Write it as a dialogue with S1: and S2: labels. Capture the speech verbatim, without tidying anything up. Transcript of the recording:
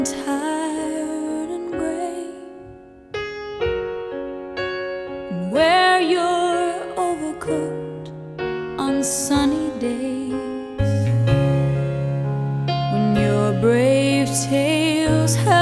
S1: tired and gray, and wear your overcoat on sunny days when your brave tales have